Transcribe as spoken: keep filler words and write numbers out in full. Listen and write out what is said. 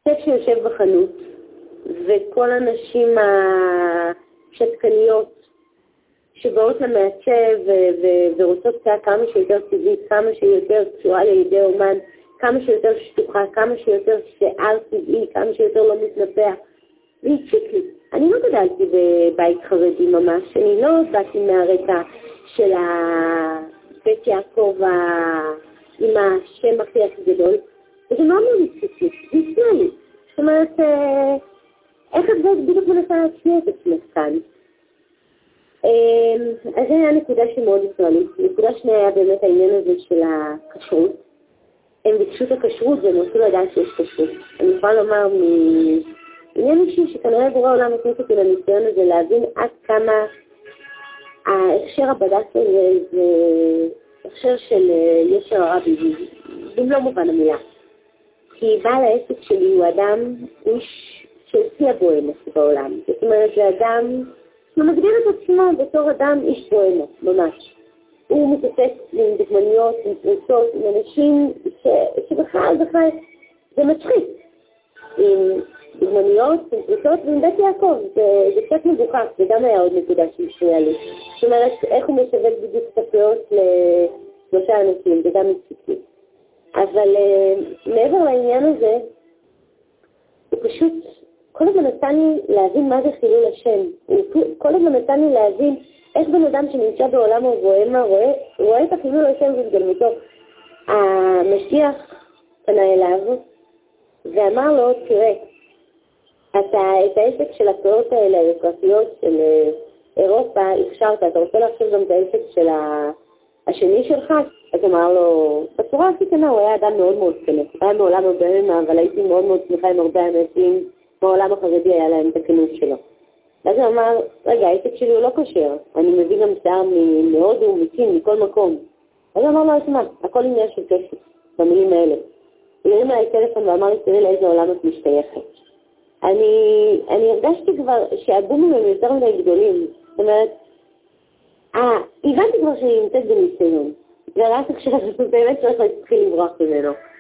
סט שיושב בחנות, וכל הנשים השתקניות שבאות למעצב ורוצות צעה כמה שיותר טבעית, כמה שיותר קשורה לידי אומן, כמה שיותר שטוחה, כמה שיותר שיער טבעי, כמה שיותר לא מתנפח. והציק לי. אני לא גדלתי בבית חרדי ממש, אני לא באתי מהרקע של בית יעקב עם השם הכי הכי גדול, וזה מאוד מאוד הציק לי, זה הציע לי. זאת אומרת, איך את בדיוק מנסה להצליח את עצמך כאן? אז זה היה נקודה שמאוד הציעה לי. נקודה שנייה היה באמת העניין הזה של הכשרות. הם ביקשו את הכשרות והם רצו לדעת שיש כשרות. אני יכולה לומר מעניין אישי שכנראה בורא עולם הכניס אותי לניסיון הזה להבין עד כמה ההכשר הבד"ץ הזה זה הכשר של ישר הרע במלוא מובן המילה. כי בעל העסק שלי הוא אדם, הוא איש שהציע בוהמה בעולם. זאת אומרת, זה אדם שהוא מגדיר את עצמו בתור אדם איש בוהמה, ממש. הוא מתעסק עם דוגמניות, עם פרוצות, עם אנשים ש... שבכלל, בכלל, זה מצחיק. עם דוגמניות, עם פרוצות ועם בית יעקב. זה, זה קצת מבוכח, זה גם היה עוד נקודה שהשריעה לי. זאת אומרת, איך הוא משווק בדיוק ספריות לשלושה אנשים, זה גם מצחיק. אבל uh, מעבר לעניין הזה, הוא פשוט כל הזמן נתן לי להבין מה זה חילול השם. הוא כל הזמן נתן לי להבין איך בן אדם שנמצא בעולם הבוהמה רואה, רואה את החילול השם והתגלמותו. המשיח פנה אליו ואמר לו, תראה, אתה את העסק של הקריאות האלה, היוקרתיות של אירופה, הכשרת, אתה רוצה להחשב גם את העסק של השני שלך? אז אמר לו, בצורה הכי קטנה הוא היה אדם מאוד מאוד כנה. היה מעולם הבוהמה, אבל הייתי מאוד מאוד שמחה עם הרבה אנשים, בעולם החרדי היה להם את הכנות שלו. ואז הוא אמר, רגע, העסק שלי הוא לא כשר, אני מביא גם שיער מהודו, מסין, מכל מקום. אז הוא אמר לו, אז מה, הכל עניין של כסף, במילים האלה. הוא הרים אליי טלפון ואמר לי, תראי לאיזה עולם את משתייכת. אני, אני הרגשתי כבר שהבומים הם יותר מדי גדולים. זאת אומרת, אה, הבנתי כבר שאני נמצאת בניסיון. ורק עכשיו באמת צריך להתחיל לברוח ממנו.